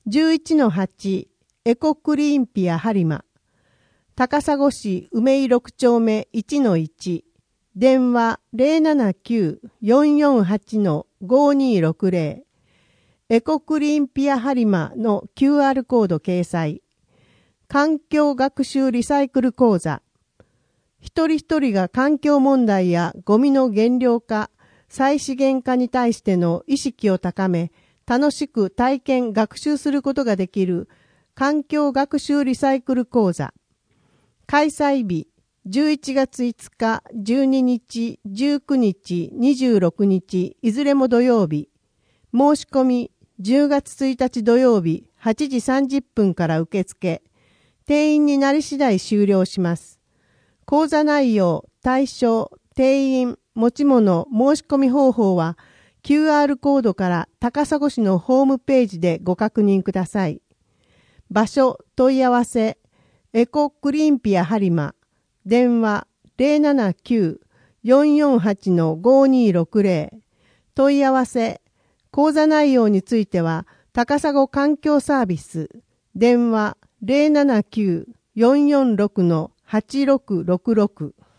11-8 エコクリーンピア播磨高砂市梅井6丁目 1-1 電話 079-448-5260 エコクリーンピア播磨の QR コード掲載環境学習リサイクル講座一人一人が環境問題やゴミの減量化、再資源化に対しての意識を高め、楽しく体験学習することができる環境学習リサイクル講座。開催日、11月5日、12日、19日、26日、いずれも土曜日。申し込み、10月1日土曜日、8時30分から受付。定員になり次第終了します。講座内容、対象、定員、持ち物、申し込み方法は QR コードから高砂市のホームページでご確認ください。場所、問い合わせ、エコクリーンピア播磨、電話 079-448-5260 問い合わせ、講座内容については高砂環境サービス、電話 079-446-8666